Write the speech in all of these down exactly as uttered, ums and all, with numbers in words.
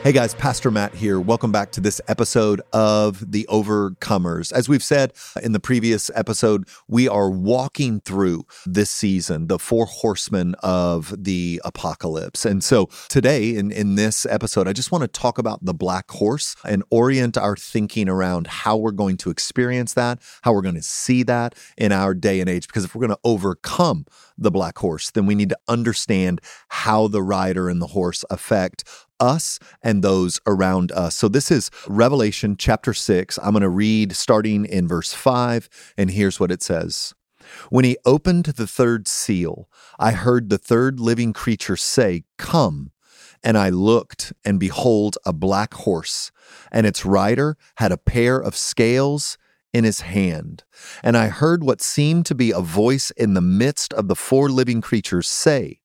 Hey guys, Pastor Matt here. Welcome back to this episode of The Overcomers. As we've said in the previous episode, we are walking through this season, the four horsemen of the apocalypse. And so today in, in this episode, I just want to talk about the black horse and orient our thinking around how we're going to experience that, how we're going to see that in our day and age. Because if we're going to overcome the black horse, then we need to understand how the rider and the horse affect us and those around us. So this is Revelation chapter six. I'm going to read starting in verse five, and here's what it says. When he opened the third seal, I heard the third living creature say, "Come." And I looked, and behold, a black horse, and its rider had a pair of scales in his hand. And I heard what seemed to be a voice in the midst of the four living creatures say,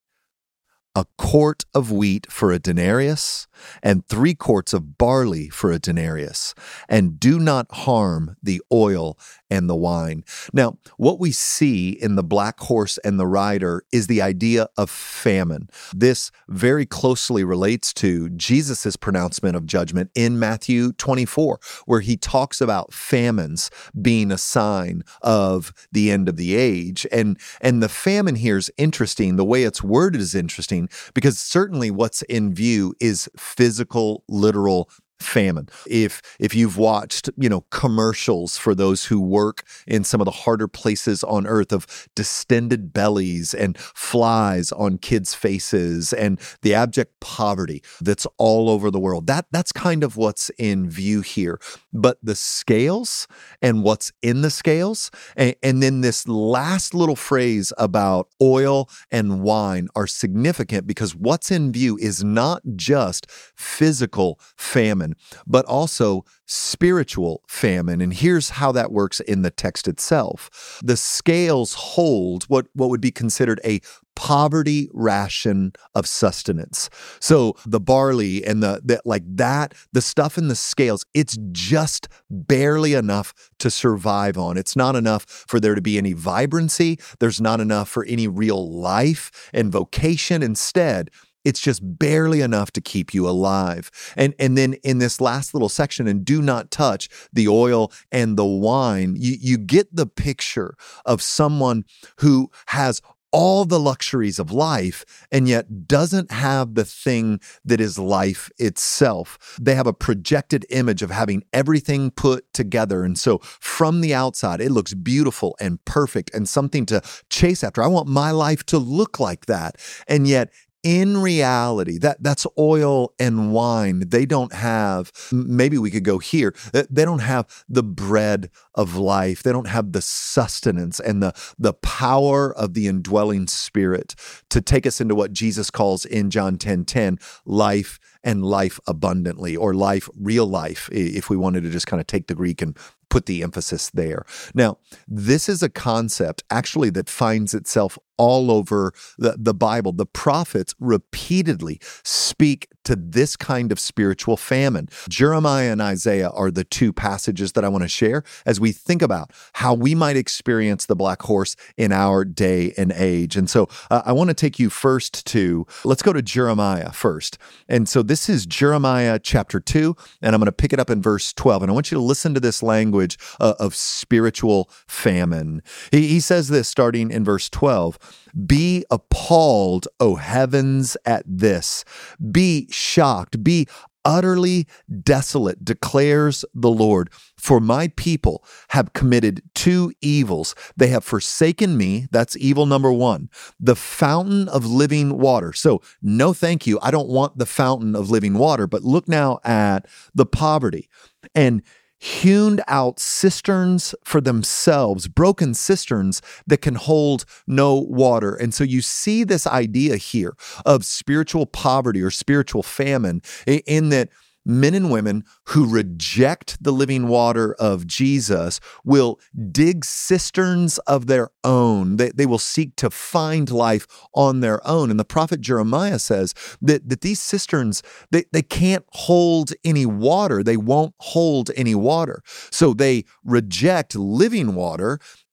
"A quart of wheat for a denarius, and three quarts of barley for a denarius, and do not harm the oil and the wine." Now, what we see in the black horse and the rider is the idea of famine. This very closely relates to Jesus' pronouncement of judgment in Matthew twenty-four, where he talks about famines being a sign of the end of the age. And, and the famine here is interesting. The way it's worded is interesting, because certainly what's in view is physical, literal famine. If if you've watched, you know, commercials for those who work in some of the harder places on earth of distended bellies and flies on kids' faces and the abject poverty that's all over the world, that that's kind of what's in view here. But the scales and what's in the scales, and, and then this last little phrase about oil and wine are significant, because what's in view is not just physical famine, but also spiritual famine. And here's how that works in the text itself. The scales hold what, what would be considered a poverty ration of sustenance. So the barley and the, the like that, the stuff in the scales, it's just barely enough to survive on. It's not enough for there to be any vibrancy. There's not enough for any real life and vocation. Instead, it's just barely enough to keep you alive. And, and then in this last little section, and do not touch the oil and the wine, you, you get the picture of someone who has all the luxuries of life and yet doesn't have the thing that is life itself. They have a projected image of having everything put together. And so from the outside, it looks beautiful and perfect and something to chase after. I want my life to look like that. And yet, in reality, that, that's oil and wine. They don't have, maybe we could go here, they don't have the bread of life. They don't have the sustenance and the, the power of the indwelling Spirit to take us into what Jesus calls in John ten ten, life and life abundantly, or life, real life, if we wanted to just kind of take the Greek and put the emphasis there. Now, this is a concept actually that finds itself all over the, the Bible. The prophets repeatedly speak to this kind of spiritual famine. Jeremiah and Isaiah are the two passages that I want to share as we think about how we might experience the black horse in our day and age. And so uh, I want to take you first to, let's go to Jeremiah first. And so this is Jeremiah chapter two, and I'm going to pick it up in verse twelve. And I want you to listen to this language uh, of spiritual famine. He, he says this starting in verse twelve. "Be appalled, O heavens, at this. Be shocked. Be utterly desolate, declares the Lord. For my people have committed two evils. They have forsaken me," that's evil number one, "the fountain of living water." So no thank you. I don't want the fountain of living water, but look now at the poverty. "And hewn out cisterns for themselves," broken cisterns that can hold no water. And so you see this idea here of spiritual poverty or spiritual famine, in that men and women who reject the living water of Jesus will dig cisterns of their own. They, they will seek to find life on their own. And the prophet Jeremiah says that, that these cisterns, they, they can't hold any water. They won't hold any water. So they reject living water, and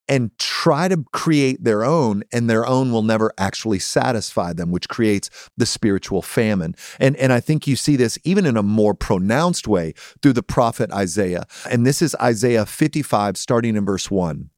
and try to create their own, and their own will never actually satisfy them, which creates the spiritual famine. And, and I think you see this even in a more pronounced way through the prophet Isaiah. And this is Isaiah fifty-five, starting in verse one.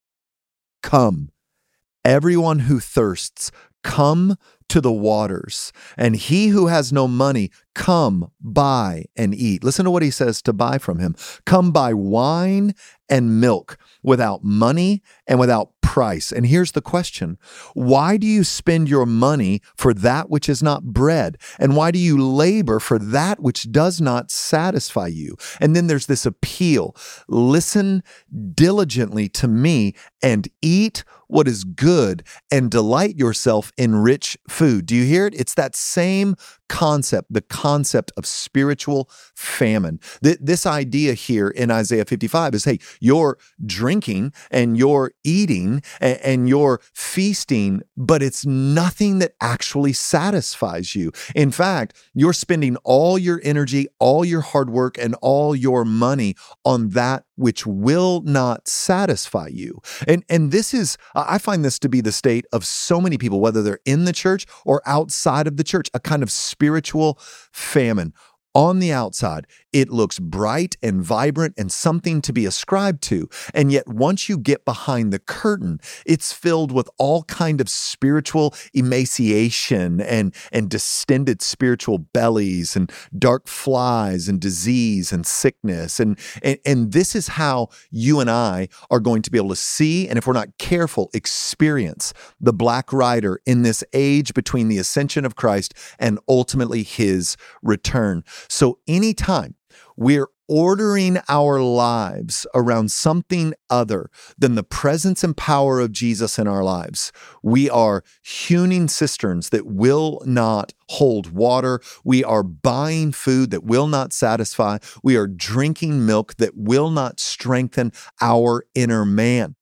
Come, everyone who thirsts, come to the waters, and he who has no money, come buy and eat. Listen to what he says to buy from him. Come buy wine and milk without money and without price. And here's the question. Why do you spend your money for that which is not bread? And why do you labor for that which does not satisfy you? And then there's this appeal. Listen diligently to me and eat what is good and delight yourself in rich food. Do you hear it? It's that same concept, the concept of spiritual famine. Th- this idea here in Isaiah fifty-five is, hey, you're drinking and you're eating and, and you're feasting, but it's nothing that actually satisfies you. In fact, you're spending all your energy, all your hard work, and all your money on that which will not satisfy you. And, and this is, I find this to be the state of so many people, whether they're in the church or outside of the church, a kind of spiritual famine. On the outside, it looks bright and vibrant and something to be ascribed to. And yet once you get behind the curtain, it's filled with all kind of spiritual emaciation and, and distended spiritual bellies and dark flies and disease and sickness. And, and, and this is how you and I are going to be able to see, and if we're not careful, experience the Black Rider in this age between the ascension of Christ and ultimately his return. So anytime we're ordering our lives around something other than the presence and power of Jesus in our lives, we are hewing cisterns that will not hold water. We are buying food that will not satisfy. We are drinking milk that will not strengthen our inner man.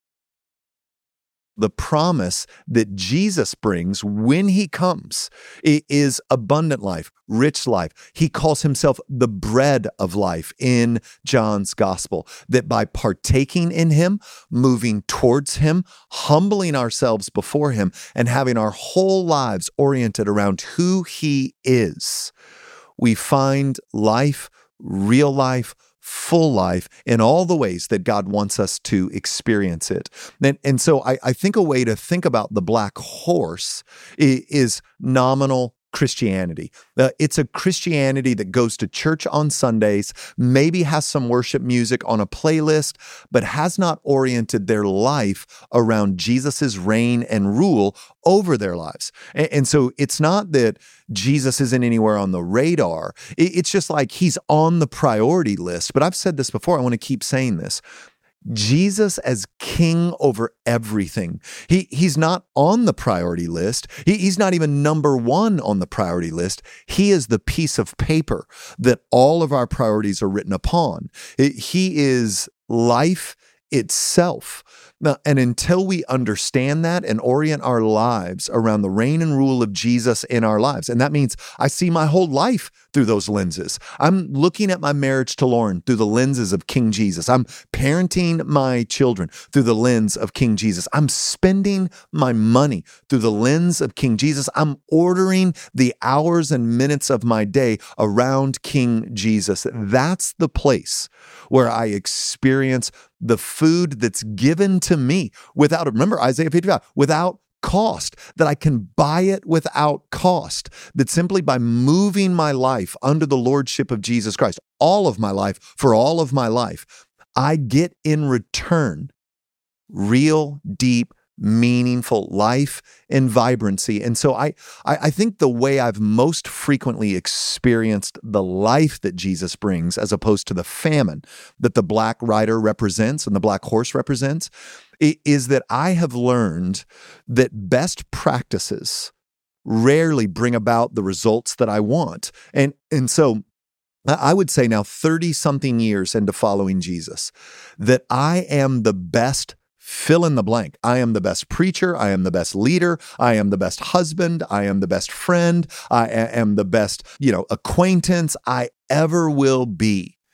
The promise that Jesus brings when he comes is abundant life, rich life. He calls himself the bread of life in John's gospel, that by partaking in him, moving towards him, humbling ourselves before him, and having our whole lives oriented around who he is, we find life, real life, full life in all the ways that God wants us to experience it. And, and so I, I think a way to think about the black horse is, is nominal Christianity. Uh, it's a Christianity that goes to church on Sundays, maybe has some worship music on a playlist, but has not oriented their life around Jesus's reign and rule over their lives. And, and so it's not that Jesus isn't anywhere on the radar. It, it's just like he's on the priority list. But I've said this before. I want to keep saying this. Jesus as king over everything. He, he's not on the priority list. He, he's not even number one on the priority list. He is the piece of paper that all of our priorities are written upon. He is life itself. Now, and until we understand that and orient our lives around the reign and rule of Jesus in our lives, and that means I see my whole life through those lenses. I'm looking at my marriage to Lauren through the lenses of King Jesus. I'm parenting my children through the lens of King Jesus. I'm spending my money through the lens of King Jesus. I'm ordering the hours and minutes of my day around King Jesus. That's the place where I experience the food that's given to me without, remember Isaiah fifty-five, without cost, that I can buy it without cost, that simply by moving my life under the lordship of Jesus Christ, all of my life, for all of my life, I get in return real, deep, meaningful life and vibrancy. And so I, I, I think the way I've most frequently experienced the life that Jesus brings, as opposed to the famine that the black rider represents and the black horse represents, is that I have learned that best practices rarely bring about the results that I want. And, and so I would say now thirty something years into following Jesus, that I am the best fill in the blank. I am the best preacher. I am the best leader. I am the best husband. I am the best friend. I am the best, you know, acquaintance I ever will be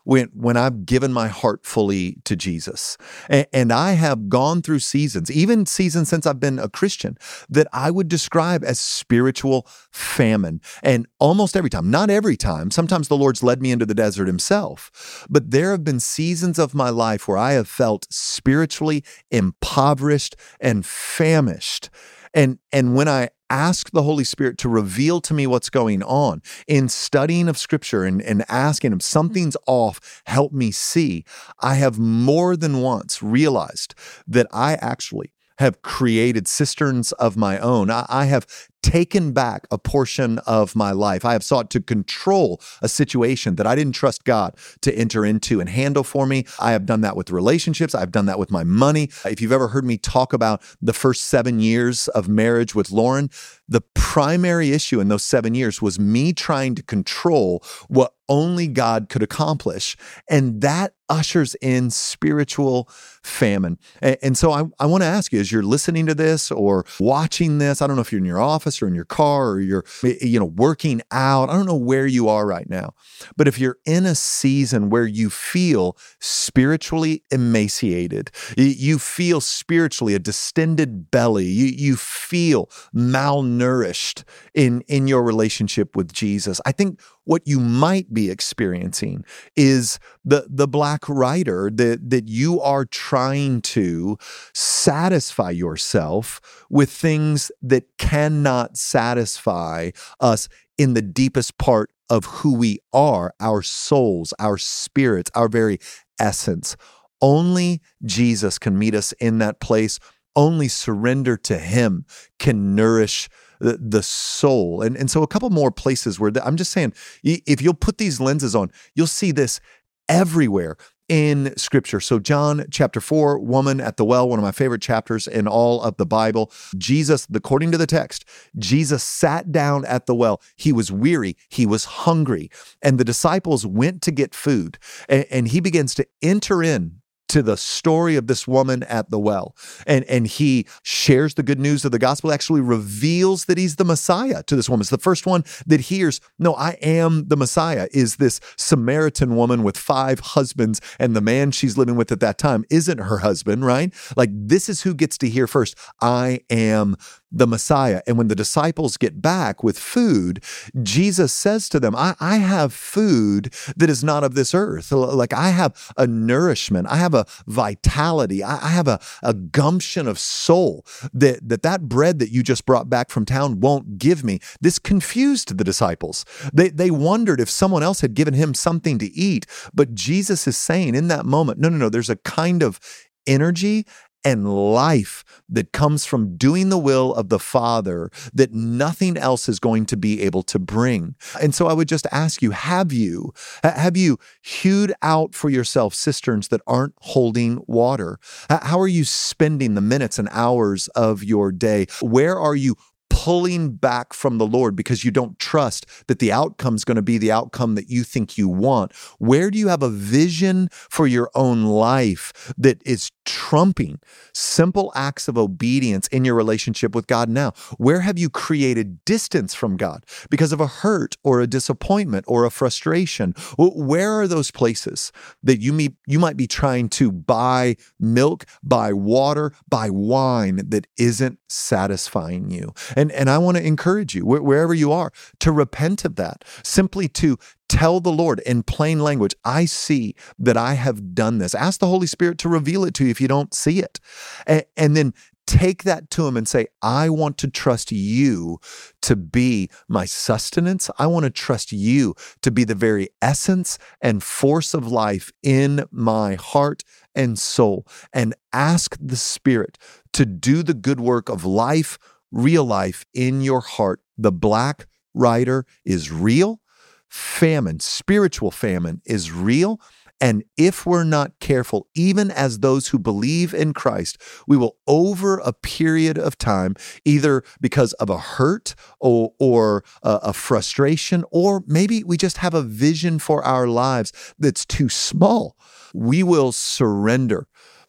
when when I've given my heart fully to Jesus. And, and I have gone through seasons, even seasons since I've been a Christian, that I would describe as spiritual famine. And almost every time, not every time, sometimes the Lord's led me into the desert himself, but there have been seasons of my life where I have felt spiritually impoverished and famished. And, and when I ask the Holy Spirit to reveal to me what's going on in studying of Scripture and, and asking him, something's off, help me see, I have more than once realized that I actually have created cisterns of my own. I, I have taken back a portion of my life. I have sought to control a situation that I didn't trust God to enter into and handle for me. I have done that with relationships. I've done that with my money. If you've ever heard me talk about the first seven years of marriage with Lauren, the primary issue in those seven years was me trying to control what only God could accomplish. And that ushers in spiritual famine. And, and so I, I want to ask you, as you're listening to this or watching this, I don't know if you're in your office or in your car or you're, you know, working out. I don't know where you are right now. But if you're in a season where you feel spiritually emaciated, you feel spiritually a distended belly, you, you feel malnourished in, in your relationship with Jesus, I think what you might be experiencing is the, the black rider that, that you are trying to satisfy yourself with things that cannot satisfy us in the deepest part of who we are, our souls, our spirits, our very essence. Only Jesus can meet us in that place. Only surrender to him can nourish the, the soul. And, and so a couple more places where the, I'm just saying, if you'll put these lenses on, you'll see this everywhere in Scripture. So John chapter four, woman at the well, one of my favorite chapters in all of the Bible. Jesus, according to the text, Jesus sat down at the well. He was weary. He was hungry. And the disciples went to get food. And, and he begins to enter in to the story of this woman at the well. And, and he shares the good news of the gospel, actually reveals that he's the Messiah to this woman. It's the first one that hears, no, I am the Messiah, is this Samaritan woman with five husbands, and the man she's living with at that time isn't her husband, right? Like, this is who gets to hear first, I am the Messiah. And when the disciples get back with food, Jesus says to them, I, I have food that is not of this earth. Like, I have a nourishment, I have a vitality, I, I have a, a gumption of soul that, that that bread that you just brought back from town won't give me. This confused the disciples. They, they wondered if someone else had given him something to eat. But Jesus is saying in that moment, no, no, no, there's a kind of energy and life that comes from doing the will of the Father that nothing else is going to be able to bring. And so I would just ask you, have you, have you hewed out for yourself cisterns that aren't holding water? How are you spending the minutes and hours of your day? Where are you pulling back from the Lord because you don't trust that the outcome is going to be the outcome that you think you want? Where do you have a vision for your own life that is trumping simple acts of obedience in your relationship with God now? Where have you created distance from God because of a hurt or a disappointment or a frustration? Where are those places that you, may, you might be trying to buy milk, buy water, buy wine that isn't satisfying you? And, and I want to encourage you, wherever you are, to repent of that, simply to tell the Lord in plain language, I see that I have done this. Ask the Holy Spirit to reveal it to you if you don't see it. And, and then take that to him and say, I want to trust you to be my sustenance. I want to trust you to be the very essence and force of life in my heart and soul. And ask the Spirit to do the good work of life, real life in your heart. The black rider is real. Famine, spiritual famine is real. And if we're not careful, even as those who believe in Christ, we will, over a period of time, either because of a hurt or, or a, a frustration, or maybe we just have a vision for our lives that's too small, we will surrender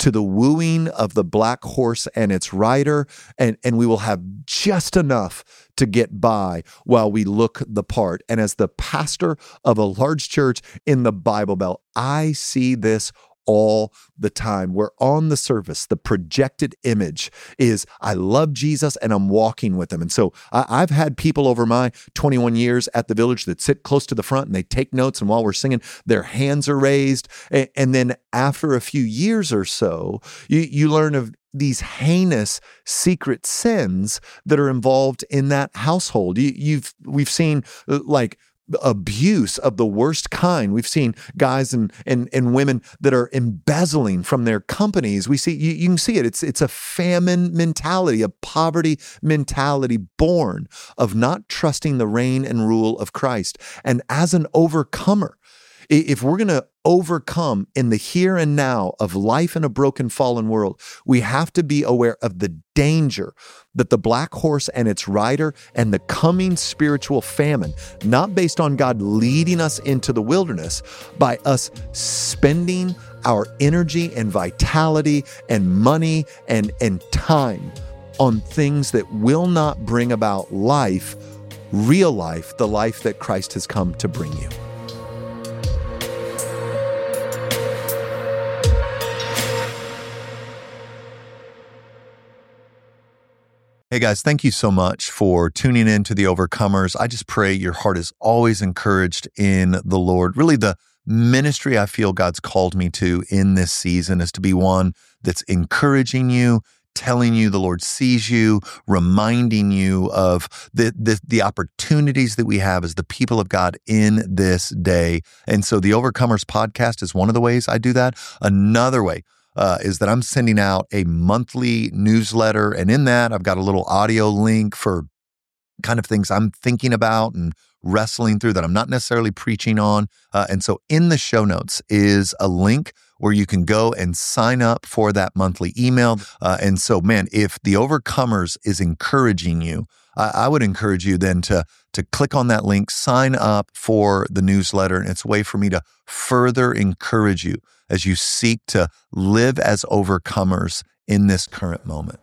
to the wooing of the black horse and its rider, and, and we will have just enough to get by while we look the part. And as the pastor of a large church in the Bible Belt, I see this all the time, where on the surface, the projected image is, I love Jesus and I'm walking with him. And so I, I've had people over my twenty-one years at the Village that sit close to the front and they take notes. And while we're singing, their hands are raised. And, and then after a few years or so, you, you learn of these heinous secret sins that are involved in that household. You, you've, we've seen uh, like, abuse of the worst kind. We've seen guys and, and, and women that are embezzling from their companies. We see, you, you can see it. It's, it's a famine mentality, a poverty mentality born of not trusting the reign and rule of Christ. And as an overcomer, if we're going to overcome in the here and now of life in a broken, fallen world, we have to be aware of the danger that the black horse and its rider and the coming spiritual famine, not based on God leading us into the wilderness, by us spending our energy and vitality and money and, and time on things that will not bring about life, real life, the life that Christ has come to bring you. Hey guys, thank you so much for tuning in to The Overcomers. I just pray your heart is always encouraged in the Lord. Really, the ministry I feel God's called me to in this season is to be one that's encouraging you, telling you the Lord sees you, reminding you of the, the, the opportunities that we have as the people of God in this day. And so The Overcomers podcast is one of the ways I do that. Another way Uh, is that I'm sending out a monthly newsletter. And in that, I've got a little audio link for kind of things I'm thinking about and wrestling through that I'm not necessarily preaching on. Uh, and so in the show notes is a link where you can go and sign up for that monthly email. Uh, and so, man, if The Overcomers is encouraging you, I, I would encourage you then to to click on that link, sign up for the newsletter. And it's a way for me to further encourage you as you seek to live as overcomers in this current moment.